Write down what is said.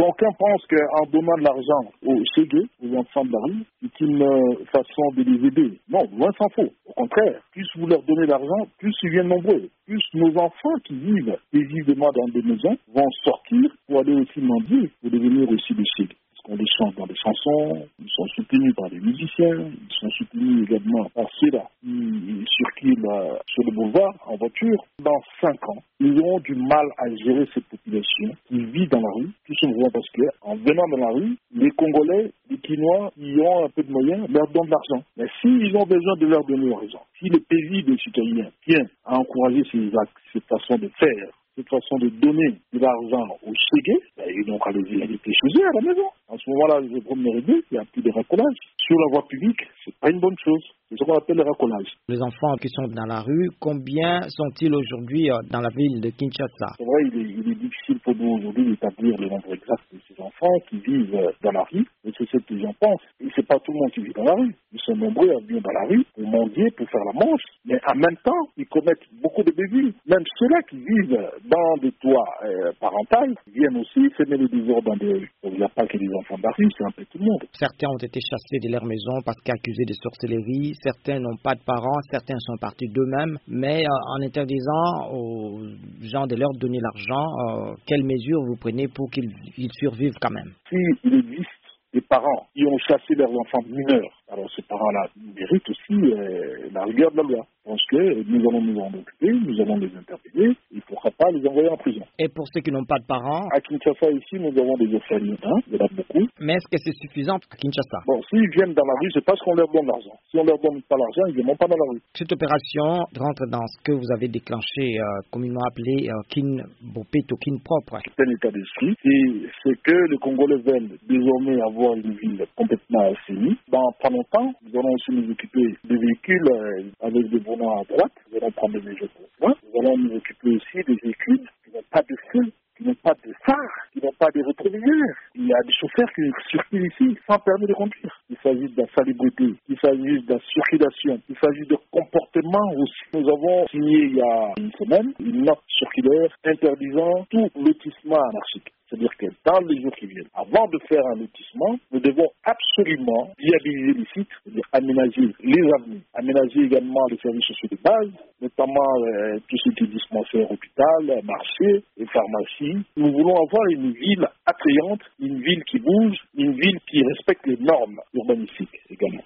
D'aucuns pensent qu'en donnant de l'argent aux chégués, aux enfants de la rue, c'est une façon de les aider. Non, loin s'en faut. Au contraire, plus vous leur donnez l'argent, plus ils viennent nombreux. Plus nos enfants qui vivent paisiblement dans des maisons vont sortir pour aller aussi mendier, pour devenir aussi des chégués. On les chante dans des chansons, ils sont soutenus par des musiciens, ils sont soutenus également par ceux-là qui circulent sur le boulevard en voiture. Dans 5 ans, ils auront du mal à gérer cette population qui vit dans la rue, tout simplement parce qu'en venant dans la rue, les Congolais, les Quinois, qui ont un peu de moyens, leur donnent de l'argent. Mais s'ils ont besoin de leur donner l'argent, si le pays des citoyens tient à encourager ces actes, cette façon de faire, cette façon de donner de l'argent aux chégués, ils n'ont qu'à les inviter chez eux à la maison. En ce moment-là, je promets idée, il y a plus de racolage. Sur la voie publique, c'est pas une bonne chose. C'est ce qu'on appelle le racolage. Les enfants qui sont dans la rue, combien sont-ils aujourd'hui dans la ville de Kinshasa? C'est vrai, il est difficile pour nous aujourd'hui d'établir le nombre exact de ces enfants qui vivent dans la rue, mais c'est ce que les gens pensent. Et c'est pas tout le monde qui vit dans la rue. Ils sont nombreux à vivre dans la rue pour mendier, pour faire la manche, mais en même temps, ils commettent beaucoup de bévues. Même ceux-là qui vivent dans des toits parentaux viennent aussi semer les désordres dans des rues. Donc il n'y a pas que les enfants de la rue, c'est un peu tout le monde. Certains ont été chassés de leur maison parce qu'accusés de sorcellerie, certains n'ont pas de parents, certains sont partis d'eux-mêmes, mais en interdisant aux gens de leur donner l'argent, quelles mesures vous prenez pour qu'ils survivent quand même? S'il existe des parents qui ont chassé leurs enfants mineurs, alors ces parents-là méritent aussi la rigueur de la loi. Je pense que nous allons nous en occuper, nous allons les interpeller, il ne faudra pas les envoyer en prison. Et pour ceux qui n'ont pas de parents? À Kinshasa, ici, nous avons des orphelins, il y en a beaucoup. Mais est-ce que c'est suffisant à Kinshasa? Bon, s'ils viennent dans la rue, c'est parce qu'on leur donne l'argent. Si on ne leur donne pas l'argent, ils ne viennent pas dans la rue. Cette opération rentre dans ce que vous avez déclenché, communément appelé Kin Bopeto, Kin propre. C'est un état d'esprit, et c'est que les Congolais veulent désormais avoir une ville complètement assainie. Dans pas longtemps, nous allons aussi nous occuper des véhicules avec des volants à droite. Nous allons prendre des mesures pour moi. Nous allons nous occuper aussi des véhicules qui n'ont pas de feu, qui n'ont pas de phare, qui n'ont pas de rétroviseurs. Il y a des chauffeurs qui circulent ici sans permis de conduire. Il s'agit de la salubrité, il s'agit de la circulation, il s'agit de comportement aussi. Nous avons signé il y a une semaine une note circulaire interdisant tout lotissement anarchique. C'est-à-dire que dans les jours qui viennent, avant de faire un lotissement, nous devons absolument viabiliser les sites, c'est-à-dire aménager les avenues, aménager également les services sociaux de base, notamment tout ce qui est dispensaire, hôpital, marché et pharmacie. Nous voulons avoir une ville attrayante, une ville qui bouge, une ville qui respecte les normes urbanistiques également.